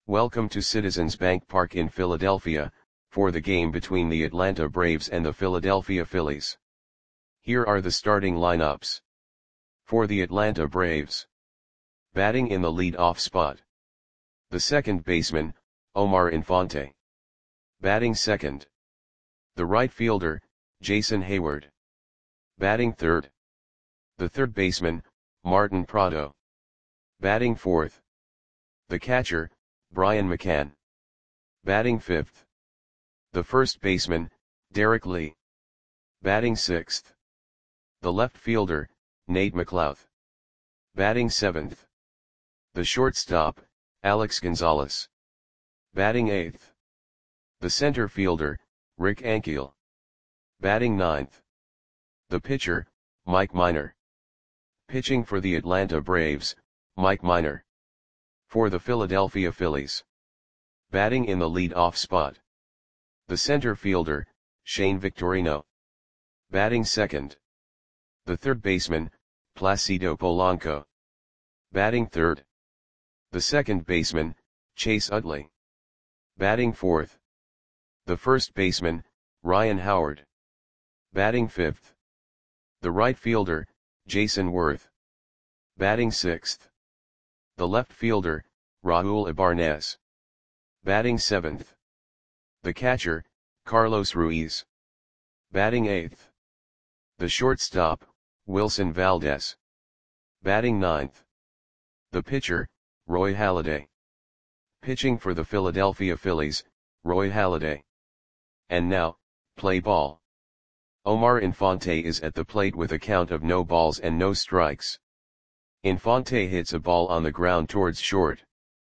Welcome to Citizens Bank Park in Philadelphia, for the game between the Atlanta Braves and the Philadelphia Phillies. Here are the starting lineups. For the Atlanta Braves. Batting in the lead-off spot. The second baseman, Omar Infante. Batting second. The right fielder, Jason Heyward. Batting third. The third baseman, Martin Prado. Batting fourth. The catcher, Brian McCann. Batting fifth. The first baseman, Derek Lee. Batting sixth. The left fielder, Nate McLouth. Batting seventh. The shortstop, Alex Gonzalez. Batting eighth. The center fielder, Rick Ankiel. Batting ninth. The pitcher, Mike Minor. Pitching for the Atlanta Braves, Mike Minor. For the Philadelphia Phillies. Batting in the lead-off spot. The center fielder, Shane Victorino. Batting second. The third baseman, Placido Polanco. Batting third. The second baseman, Chase Utley. Batting fourth. The first baseman, Ryan Howard. Batting fifth. The right fielder, Jason Worth. Batting sixth. The left fielder, Raul Ibanez. Batting seventh. The catcher, Carlos Ruiz. Batting eighth. The shortstop, Wilson Valdez. Batting ninth. The pitcher, Roy Halladay. Pitching for the Philadelphia Phillies, Roy Halladay. And now, play ball. Omar Infante is at the plate with a count of no balls and no strikes. Infante hits a ball on the ground towards short.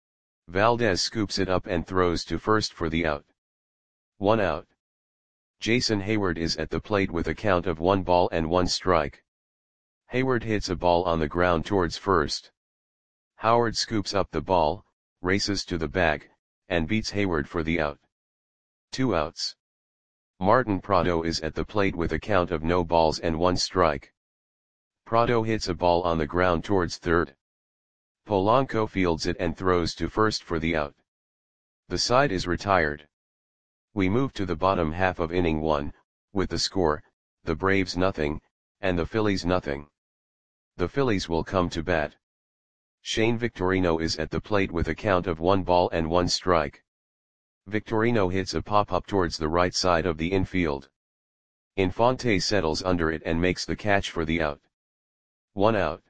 Valdez scoops it up and throws to first for the out. 1 out. Jason Heyward is at the plate with a count of 1 ball and 1 strike. Heyward hits a ball on the ground towards first. Howard scoops up the ball, races to the bag, and beats Heyward for the out. 2 outs. Martin Prado is at the plate with a count of no balls and 1 strike. Prado hits a ball on the ground towards third. Polanco fields it and throws to first for the out. The side is retired. We move to the bottom half of inning 1, with the score, the Braves nothing, and the Phillies nothing. The Phillies will come to bat. Shane Victorino is at the plate with a count of 1 ball and 1 strike. Victorino hits a pop-up towards the right side of the infield. Infante settles under it and makes the catch for the out. 1 out.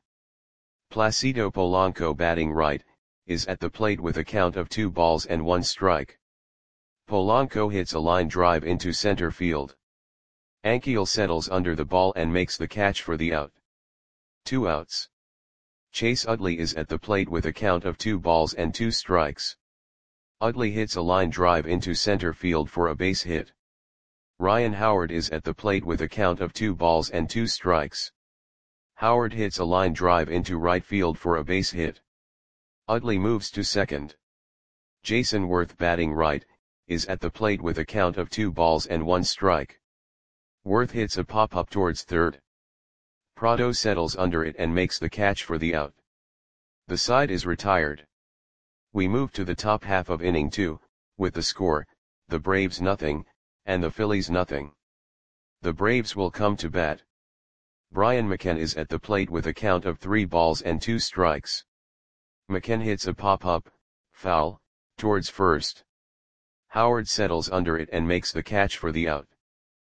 Placido Polanco, batting right, is at the plate with a count of 2 balls and 1 strike. Polanco hits a line drive into center field. Ankiel settles under the ball and makes the catch for the out. 2 outs. Chase Utley is at the plate with a count of 2 balls and 2 strikes. Utley hits a line drive into center field for a base hit. Ryan Howard is at the plate with a count of 2 balls and 2 strikes. Howard hits a line drive into right field for a base hit. Utley moves to second. Jason Worth, batting right, is at the plate with a count of 2 balls and 1 strike. Worth hits a pop-up towards third. Prado settles under it and makes the catch for the out. The side is retired. We move to the top half of inning 2, with the score, the Braves nothing, and the Phillies nothing. The Braves will come to bat. Brian McCann is at the plate with a count of 3 balls and 2 strikes. McCann hits a pop-up, foul, towards first. Howard settles under it and makes the catch for the out.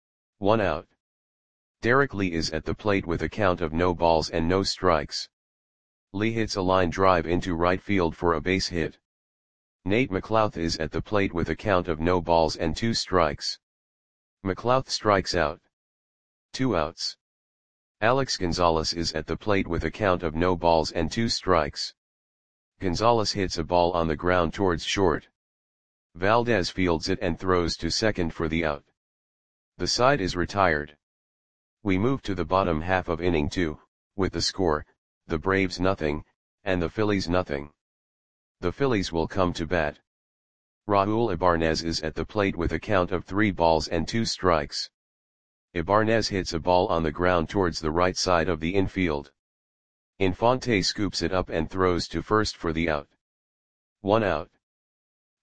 1 out. Derek Lee is at the plate with a count of no balls and no strikes. Lee hits a line drive into right field for a base hit. Nate McLouth is at the plate with a count of no balls and 2 strikes. McLouth strikes out. 2 outs. Alex Gonzalez is at the plate with a count of no balls and 2 strikes. Gonzalez hits a ball on the ground towards short. Valdez fields it and throws to second for the out. The side is retired. We move to the bottom half of inning 2, with the score, the Braves nothing, and the Phillies nothing. The Phillies will come to bat. Raul Ibanez is at the plate with a count of 3 balls and 2 strikes. Ibanez hits a ball on the ground towards the right side of the infield. Infante scoops it up and throws to first for the out. 1 out.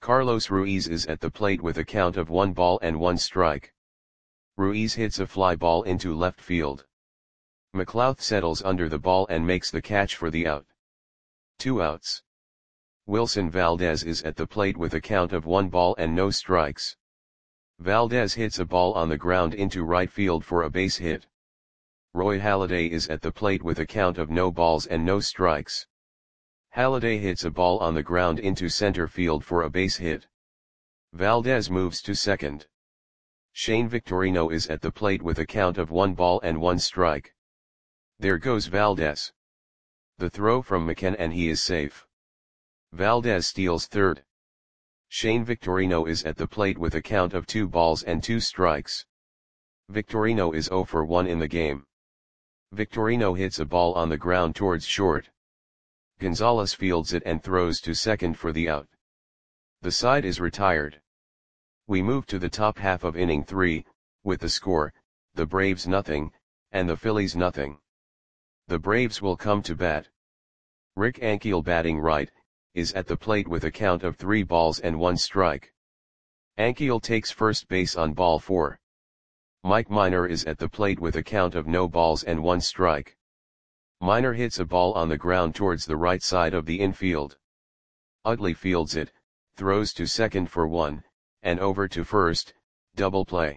Carlos Ruiz is at the plate with a count of 1 ball and 1 strike. Ruiz hits a fly ball into left field. McLouth settles under the ball and makes the catch for the out. 2 outs. Wilson Valdez is at the plate with a count of 1 ball and no strikes. Valdez hits a ball on the ground into right field for a base hit. Roy Halladay is at the plate with a count of no balls and no strikes. Halladay hits a ball on the ground into center field for a base hit. Valdez moves to second. Shane Victorino is at the plate with a count of 1 ball and 1 strike. There goes Valdez. The throw from McKen and he is safe. Valdez steals third. Shane Victorino is at the plate with a count of 2 balls and 2 strikes. Victorino is 0 for 1 in the game. Victorino hits a ball on the ground towards short. Gonzalez fields it and throws to second for the out. The side is retired. We move to the top half of inning 3, with the score, the Braves nothing, and the Phillies nothing. The Braves will come to bat. Rick Ankiel batting right, is at the plate with a count of 3 balls and 1 strike. Ankiel takes first base on ball 4. Mike Minor is at the plate with a count of no balls and 1 strike. Minor hits a ball on the ground towards the right side of the infield. Utley fields it, throws to second for 1, and over to first, double play.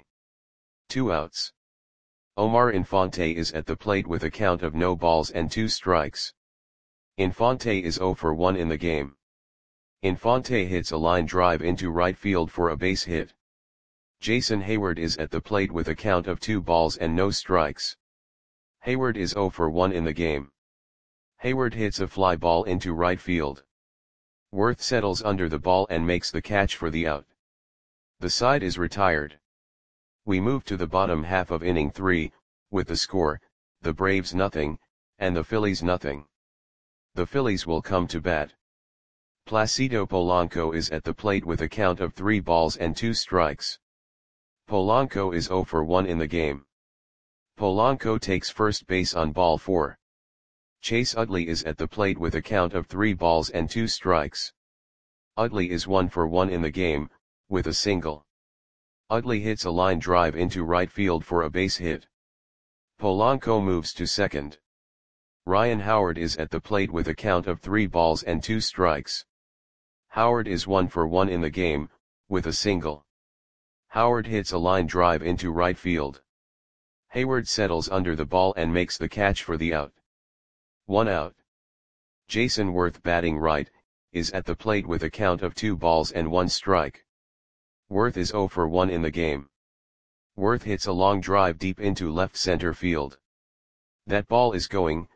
2 outs. Omar Infante is at the plate with a count of no balls and 2 strikes. Infante is 0 for 1 in the game. Infante hits a line drive into right field for a base hit. Jason Hayward is at the plate with a count of 2 balls and no strikes. Hayward is 0 for 1 in the game. Hayward hits a fly ball into right field. Worth settles under the ball and makes the catch for the out. The side is retired. We move to the bottom half of inning 3, with the score, the Braves nothing, and the Phillies nothing. The Phillies will come to bat. Placido Polanco is at the plate with a count of 3 balls and 2 strikes. Polanco is 0 for 1 in the game. Polanco takes first base on ball 4. Chase Utley is at the plate with a count of 3 balls and 2 strikes. Utley is 1 for 1 in the game, with a single. Utley hits a line drive into right field for a base hit. Polanco moves to second. Ryan Howard is at the plate with a count of 3 balls and 2 strikes. Howard is 1 for 1 in the game, with a single. Howard hits a line drive into right field. Hayward settles under the ball and makes the catch for the out. 1 out. Jason Worth batting right, is at the plate with a count of 2 balls and 1 strike. Worth is 0 for 1 in the game. Worth hits a long drive deep into left center field. That ball is gone.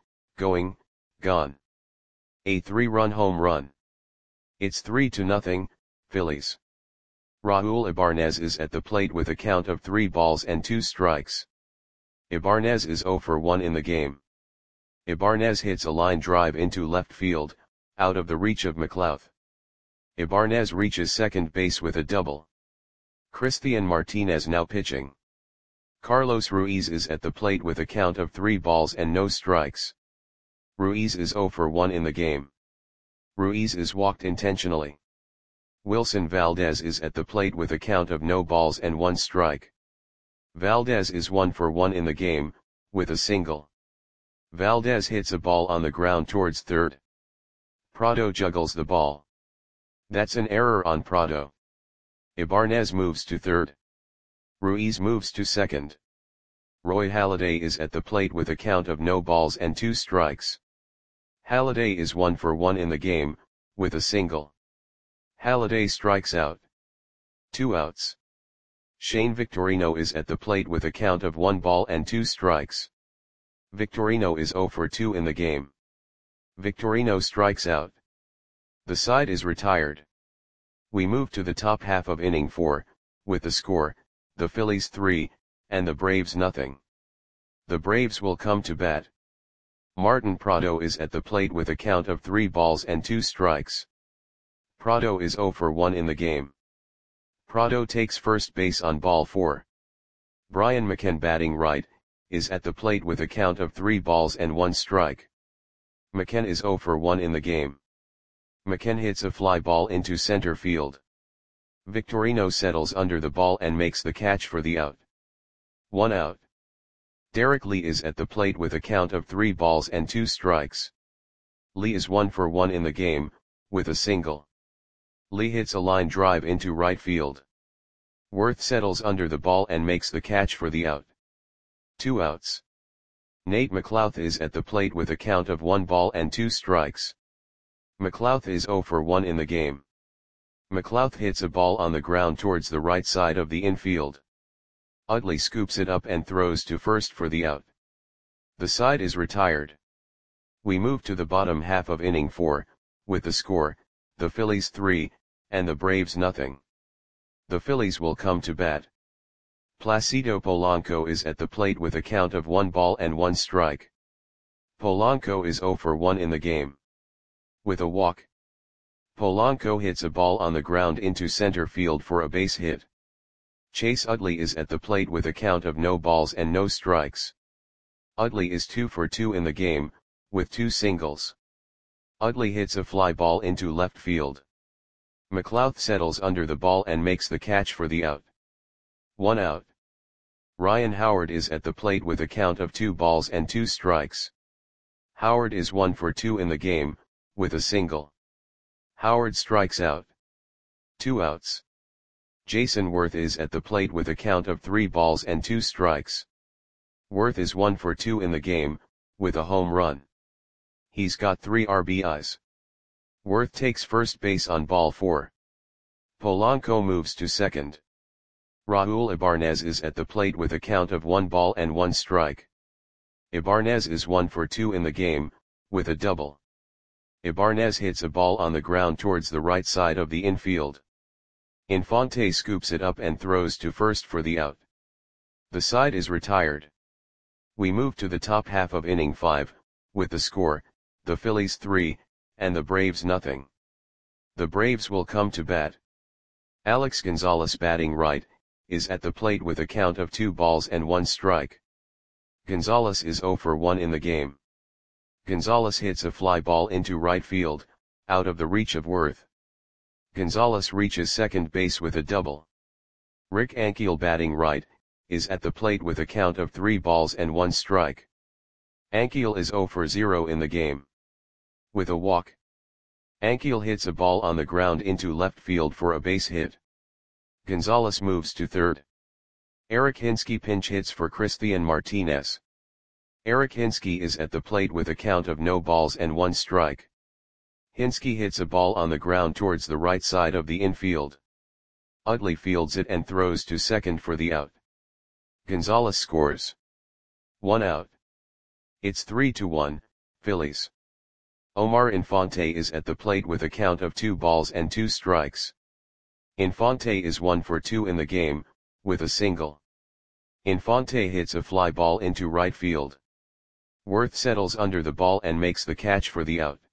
A 3-run home run. It's 3-0, Phillies. Raul Ibanez is at the plate with a count of 3 balls and 2 strikes. Ibanez is 0 for 1 in the game. Ibanez hits a line drive into left field, out of the reach of McLouth. Ibanez reaches second base with a double. Christian Martinez now pitching. Carlos Ruiz is at the plate with a count of 3 balls and no strikes. Ruiz is 0 for 1 in the game. Ruiz is walked intentionally. Wilson Valdez is at the plate with a count of no balls and 1 strike. Valdez is 1 for 1 in the game, with a single. Valdez hits a ball on the ground towards third. Prado juggles the ball. That's an error on Prado. Ibanez moves to third. Ruiz moves to second. Roy Halladay is at the plate with a count of no balls and 2 strikes. Halladay is 1 for 1 in the game, with a single. Halladay strikes out. 2 outs. Shane Victorino is at the plate with a count of 1 ball and 2 strikes. Victorino is 0 for 2 in the game. Victorino strikes out. The side is retired. We move to the top half of inning 4, with the score, the Phillies 3, and the Braves nothing. The Braves will come to bat. Martin Prado is at the plate with a count of 3 balls and 2 strikes. Prado is 0 for 1 in the game. Prado takes first base on ball 4. Brian McKen batting right, is at the plate with a count of 3 balls and 1 strike. McKen is 0 for 1 in the game. McKen hits a fly ball into center field. Victorino settles under the ball and makes the catch for the out. 1 out. Derek Lee is at the plate with a count of 3 balls and 2 strikes. Lee is 1 for 1 in the game, with a single. Lee hits a line drive into right field. Worth settles under the ball and makes the catch for the out. 2 outs. Nate McLouth is at the plate with a count of 1 ball and 2 strikes. McLouth is 0 for 1 in the game. McLouth hits a ball on the ground towards the right side of the infield. Utley scoops it up and throws to first for the out. The side is retired. We move to the bottom half of inning 4, with the score, the Phillies 3, and the Braves nothing. The Phillies will come to bat. Placido Polanco is at the plate with a count of 1 ball and 1 strike. Polanco is 0 for 1 in the game. With a walk. Polanco hits a ball on the ground into center field for a base hit. Chase Utley is at the plate with a count of no balls and no strikes. Utley is 2 for 2 in the game, with 2 singles. Utley hits a fly ball into left field. McLouth settles under the ball and makes the catch for the out. 1 out. Ryan Howard is at the plate with a count of 2 balls and 2 strikes. Howard is 1 for 2 in the game, with a single. Howard strikes out. 2 outs. Jason Worth is at the plate with a count of 3 balls and 2 strikes. Worth is 1 for 2 in the game, with a home run. He's got 3 RBIs. Worth takes first base on ball 4. Polanco moves to second. Raul Ibanez is at the plate with a count of 1 ball and 1 strike. Ibanez is 1 for 2 in the game, with a double. Ibanez hits a ball on the ground towards the right side of the infield. Infante scoops it up and throws to first for the out. The side is retired. We move to the top half of inning 5, with the score, the Phillies 3, and the Braves nothing. The Braves will come to bat. Alex Gonzalez batting right, is at the plate with a count of 2 balls and 1 strike. Gonzalez is 0 for 1 in the game. Gonzalez hits a fly ball into right field, out of the reach of Worth. Gonzalez reaches second base with a double. Rick Ankiel batting right, is at the plate with a count of 3 balls and 1 strike. Ankiel is 0 for 0 in the game. With a walk. Ankiel hits a ball on the ground into left field for a base hit. Gonzalez moves to third. Eric Hinske pinch hits for Christian Martinez. Eric Hinske is at the plate with a count of no balls and 1 strike. Hinske hits a ball on the ground towards the right side of the infield. Utley fields it and throws to second for the out. Gonzalez scores. 1 out. It's 3-1, Phillies. Omar Infante is at the plate with a count of 2 balls and 2 strikes. Infante is 1 for 2 in the game, with a single. Infante hits a fly ball into right field. Worth settles under the ball and makes the catch for the out.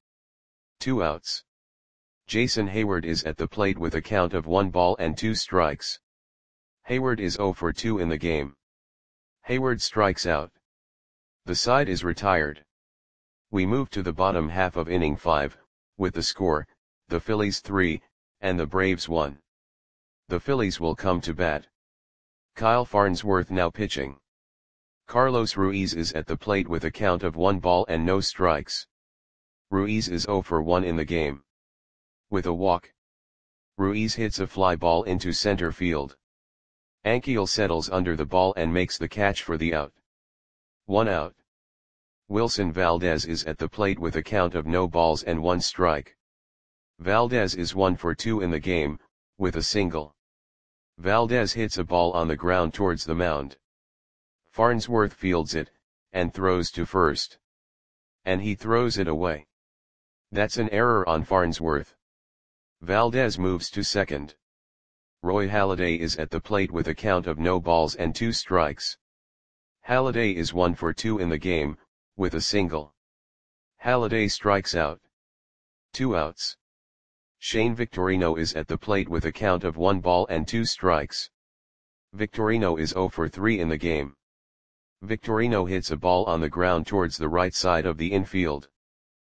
2 outs. Jason Hayward is at the plate with a count of 1 ball and 2 strikes. Hayward is 0 for 2 in the game. Hayward strikes out. The side is retired. We move to the bottom half of inning 5, with the score, the Phillies 3, and the Braves 1. The Phillies will come to bat. Kyle Farnsworth now pitching. Carlos Ruiz is at the plate with a count of 1 ball and no strikes. Ruiz is 0 for 1 in the game. With a walk. Ruiz hits a fly ball into center field. Ankiel settles under the ball and makes the catch for the out. 1 out. Wilson Valdez is at the plate with a count of no balls and 1 strike. Valdez is 1 for 2 in the game, with a single. Valdez hits a ball on the ground towards the mound. Farnsworth fields it, and throws to first. And he throws it away. That's an error on Farnsworth. Valdez moves to second. Roy Halladay is at the plate with a count of no balls and 2 strikes. Halladay is 1 for 2 in the game, with a single. Halladay strikes out. 2 outs. Shane Victorino is at the plate with a count of 1 ball and 2 strikes. Victorino is 0 for 3 in the game. Victorino hits a ball on the ground towards the right side of the infield.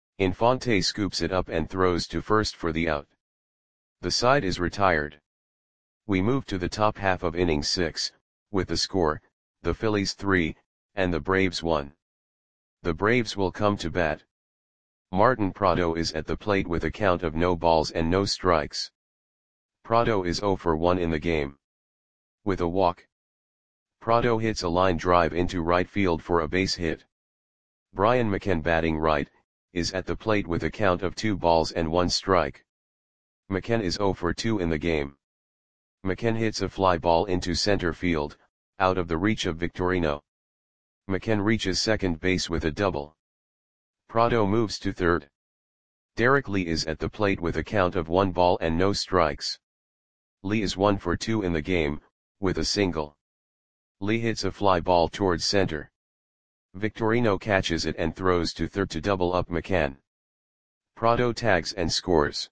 Infante scoops it up and throws to first for the out. The side is retired. We move to the top half of inning 6, with the score, the Phillies 3, and the Braves 1. The Braves will come to bat. Martin Prado is at the plate with a count of no balls and no strikes. Prado is 0 for 1 in the game. With a walk, Prado hits a line drive into right field for a base hit. Brian McCann, batting right, is at the plate with a count of 2 balls and 1 strike. McCann is 0 for 2 in the game. McCann hits a fly ball into center field, out of the reach of Victorino. McCann reaches second base with a double. Prado moves to third. Derek Lee is at the plate with a count of 1 ball and no strikes. Lee is 1 for 2 in the game, with a single. Lee hits a fly ball towards center. Victorino catches it and throws to third to double up McCann. Prado tags and scores.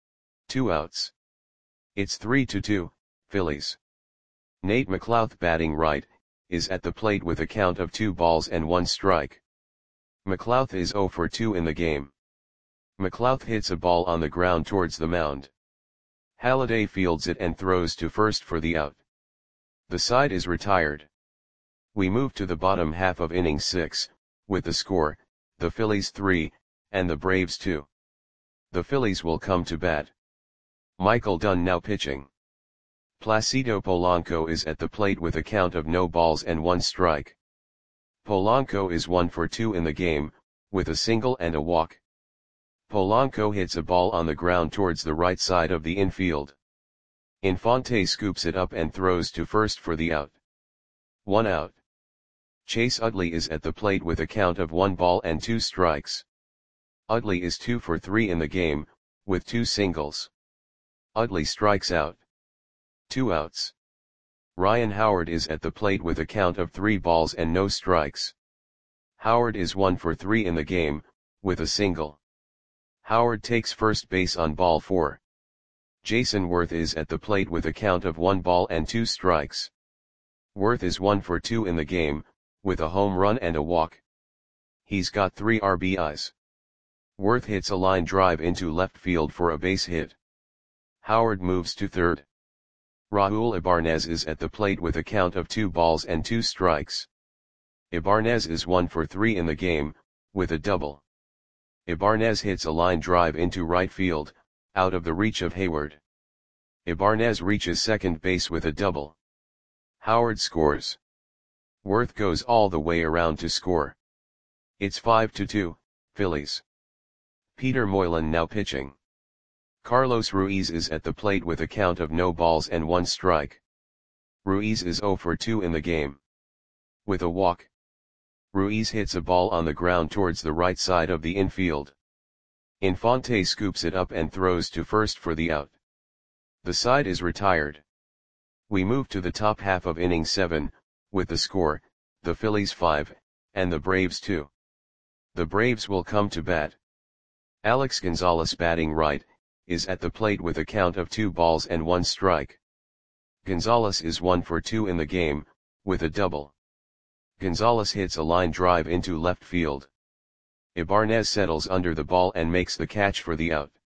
2 outs. It's 3-2, Phillies. Nate McLouth, batting right, is at the plate with a count of 2 balls and 1 strike. McLouth is 0 for 2 in the game. McLouth hits a ball on the ground towards the mound. Halladay fields it and throws to first for the out. The side is retired. We move to the bottom half of inning 6, with the score, the Phillies 3, and the Braves 2. The Phillies will come to bat. Michael Dunn now pitching. Placido Polanco is at the plate with a count of no balls and 1 strike. Polanco is 1 for 2 in the game, with a single and a walk. Polanco hits a ball on the ground towards the right side of the infield. Infante scoops it up and throws to first for the out. 1 out. Chase Utley is at the plate with a count of 1 ball and 2 strikes. Utley is 2 for 3 in the game, with 2 singles. Utley strikes out. 2 outs. Ryan Howard is at the plate with a count of 3 balls and no strikes. Howard is 1 for 3 in the game, with a single. Howard takes first base on ball 4. Jason Worth is at the plate with a count of 1 ball and 2 strikes. Worth is 1 for 2 in the game, with a home run and a walk. He's got 3 RBIs. Worth hits a line drive into left field for a base hit. Howard moves to third. Raul Ibanez is at the plate with a count of 2 balls and 2 strikes. Ibanez is 1 for 3 in the game, with a double. Ibanez hits a line drive into right field, out of the reach of Hayward. Ibanez reaches second base with a double. Howard scores. Worth goes all the way around to score. It's 5-2, Phillies. Peter Moylan now pitching. Carlos Ruiz is at the plate with a count of no balls and 1 strike. Ruiz is 0 for 2 in the game. With a walk, Ruiz hits a ball on the ground towards the right side of the infield. Infante scoops it up and throws to first for the out. The side is retired. We move to the top half of inning 7, with the score, the Phillies 5, and the Braves 2. The Braves will come to bat. Alex Gonzalez, batting right, is at the plate with a count of 2 balls and 1 strike. Gonzalez is 1 for 2 in the game, with a double. Gonzalez hits a line drive into left field. Ibanez settles under the ball and makes the catch for the out.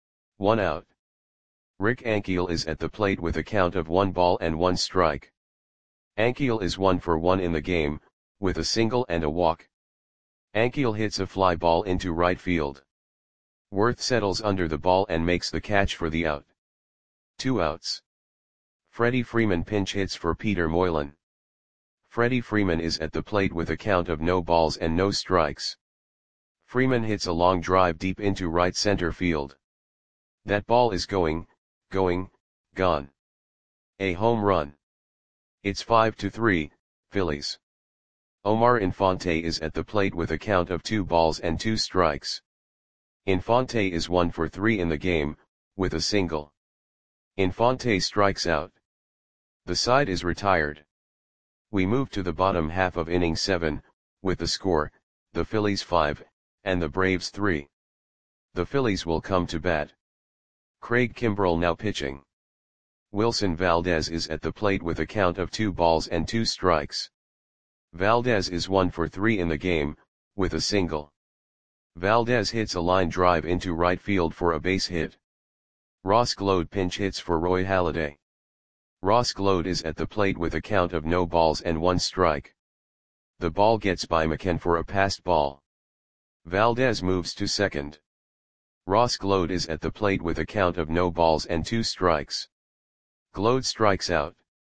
1 out. Rick Ankiel is at the plate with a count of 1 ball and 1 strike. Ankiel is 1 for 1 in the game, with a single and a walk. Ankiel hits a fly ball into right field. Worth settles under the ball and makes the catch for the out. 2 outs. Freddie Freeman pinch hits for Peter Moylan. Freddie Freeman is at the plate with a count of no balls and no strikes. Freeman hits a long drive deep into right center field. That ball is gone. A home run. It's 5-3, Phillies. Omar Infante is at the plate with a count of 2 balls and 2 strikes. Infante is 1 for 3 in the game, with a single. Infante strikes out. The side is retired. We move to the bottom half of inning 7, with the score, the Phillies 5, and the Braves 3. The Phillies will come to bat. Craig Kimbrell now pitching. Wilson Valdez is at the plate with a count of 2 balls and 2 strikes. Valdez is 1 for 3 in the game, with a single. Valdez hits a line drive into right field for a base hit. Ross Glode pinch hits for Roy Halladay. Ross Glode is at the plate with a count of no balls and 1 strike. The ball gets by McCann for a passed ball. Valdez moves to second. Ross Glode is at the plate with a count of no balls and 2 strikes. Glode strikes out.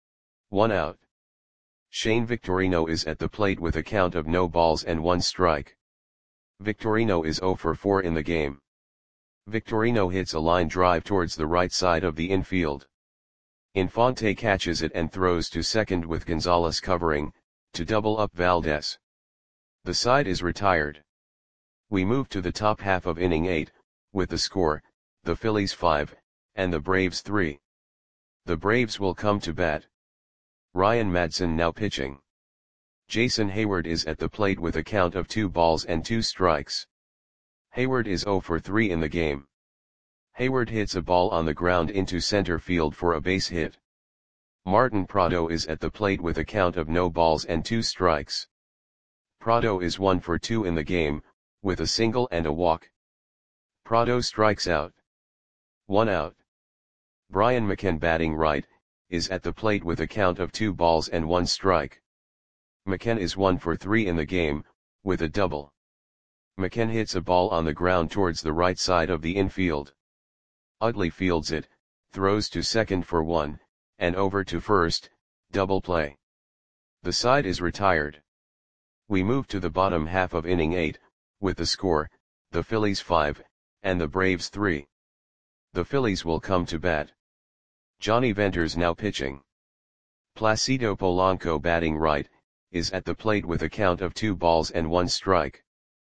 1 out. Shane Victorino is at the plate with a count of no balls and 1 strike. Victorino is 0 for 4 in the game. Victorino hits a line drive towards the right side of the infield. Infante catches it and throws to second with Gonzalez covering, to double up Valdez. The side is retired. We move to the top half of inning 8, with the score, the Phillies 5, and the Braves 3. The Braves will come to bat. Ryan Madson now pitching. Jason Heyward is at the plate with a count of 2 balls and 2 strikes. Heyward is 0 for 3 in the game. Heyward hits a ball on the ground into center field for a base hit. Martin Prado is at the plate with a count of no balls and 2 strikes. Prado is 1 for 2 in the game, with a single and a walk. Prado strikes out. 1 out. Brian McCann batting right, is at the plate with a count of 2 balls and 1 strike. McCann is 1 for 3 in the game, with a double. McCann hits a ball on the ground towards the right side of the infield. Utley fields it, throws to second for 1, and over to first, double play. The side is retired. We move to the bottom half of inning 8, with the score, the Phillies 5, and the Braves 3. The Phillies will come to bat. Johnny Venters now pitching. Placido Polanco batting right, is at the plate with a count of 2 balls and 1 strike.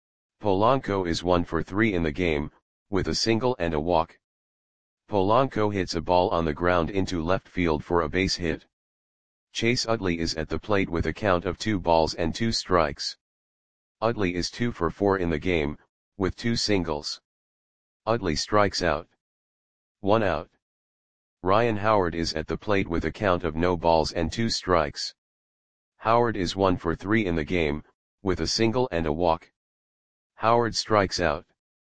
Polanco is 1 for 3 in the game, with a single and a walk. Polanco hits a ball on the ground into left field for a base hit. Chase Utley is at the plate with a count of 2 balls and 2 strikes. Utley is 2 for 4 in the game, with 2 singles. Utley strikes out. 1 out. Ryan Howard is at the plate with a count of no balls and 2 strikes. Howard is 1 for 3 in the game, with a single and a walk. Howard strikes out.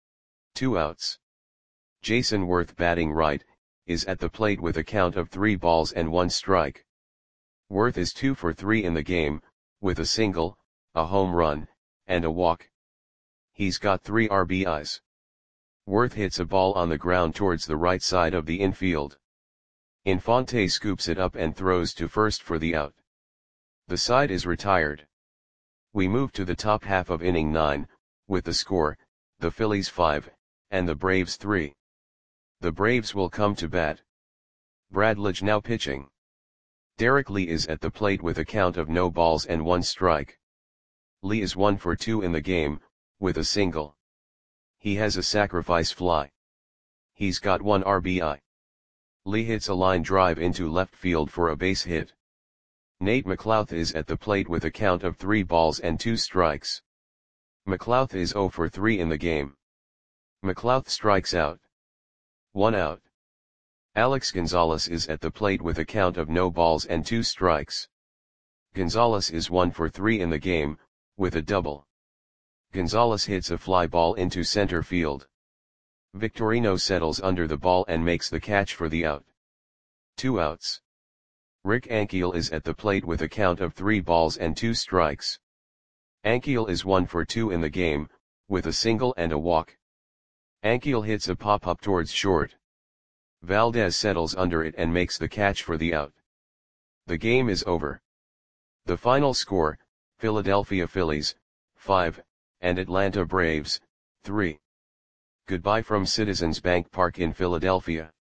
2 outs. Jason Worth batting right, is at the plate with a count of 3 balls and 1 strike. Worth is 2 for 3 in the game, with a single, a home run, and a walk. He's got 3 RBIs. Worth hits a ball on the ground towards the right side of the infield. Infante scoops it up and throws to first for the out. The side is retired. We move to the top half of inning 9, with the score, the Phillies 5, and the Braves 3. The Braves will come to bat. Brad Lidge now pitching. Derek Lee is at the plate with a count of no balls and 1 strike. Lee is 1 for 2 in the game, with a single. He has a sacrifice fly. He's got 1 RBI. Lee hits a line drive into left field for a base hit. Nate McLouth is at the plate with a count of 3 balls and 2 strikes. McLouth is 0 for 3 in the game. McLouth strikes out. 1 out. Alex Gonzalez is at the plate with a count of no balls and 2 strikes. Gonzalez is 1 for 3 in the game, with a double. Gonzalez hits a fly ball into center field. Victorino settles under the ball and makes the catch for the out. 2 outs. Rick Ankiel is at the plate with a count of 3 balls and 2 strikes. Ankiel is 1 for 2 in the game, with a single and a walk. Ankiel hits a pop-up towards short. Valdez settles under it and makes the catch for the out. The game is over. The final score, Philadelphia Phillies, 5, and Atlanta Braves, 3. Goodbye from Citizens Bank Park in Philadelphia.